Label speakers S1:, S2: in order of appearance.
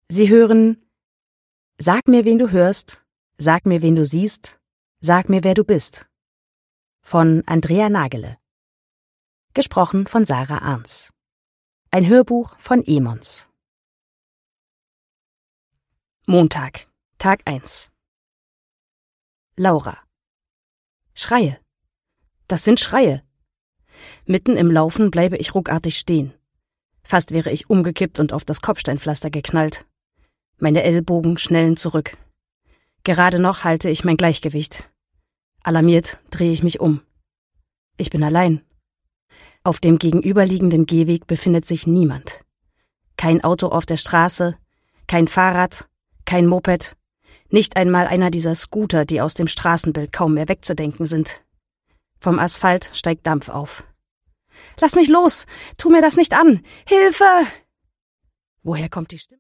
S1: Sie hören »Sag mir, wen du hörst, sag mir, wen du siehst, sag mir, wer du bist« von Andrea Nagele. Gesprochen von Sarah Arns. Ein Hörbuch von Emons. Montag, Tag 1. Laura. Schreie. Das sind Schreie. Mitten im Laufen bleibe ich ruckartig stehen. Fast wäre ich umgekippt und auf das Kopfsteinpflaster geknallt. Meine Ellbogen schnellen zurück. Gerade noch halte ich mein Gleichgewicht. Alarmiert drehe ich mich um. Ich bin allein. Auf dem gegenüberliegenden Gehweg befindet sich niemand. Kein Auto auf der Straße, kein Fahrrad, kein Moped, nicht einmal einer dieser Scooter, die aus dem Straßenbild kaum mehr wegzudenken sind. Vom Asphalt steigt Dampf auf. »Lass mich los! Tu mir das nicht an! Hilfe!« Woher kommt die Stimme?